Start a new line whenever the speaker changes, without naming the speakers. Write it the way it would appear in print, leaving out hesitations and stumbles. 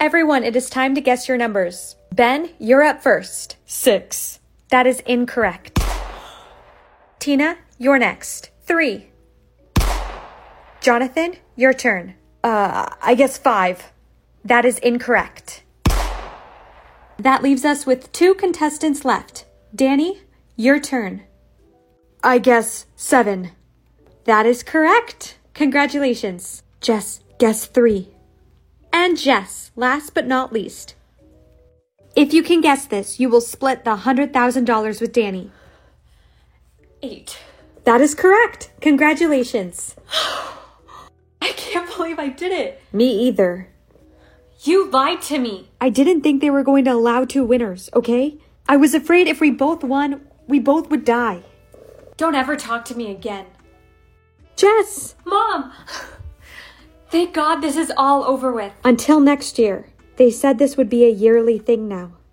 Everyone, it is time to guess your numbers. Ben, you're up first.
6.
That is incorrect. Tina, you're next. 3. Jonathan, your turn.
I guess 5.
That is incorrect. That leaves us with 2 contestants left. Danny, your turn.
I guess 7.
That is correct. Congratulations.
Jess, guess 3.
And Jess, last but not least. If you can guess this, you will split the $100,000 with Danny.
8.
That is correct. Congratulations.
I can't believe I did it.
Me either.
You lied to me.
I didn't think they were going to allow 2 winners, okay? I was afraid if we both won, we both would die.
Don't ever talk to me again.
Jess!
Mom! Thank God this is all over with.
Until next year. They said this would be a yearly thing now.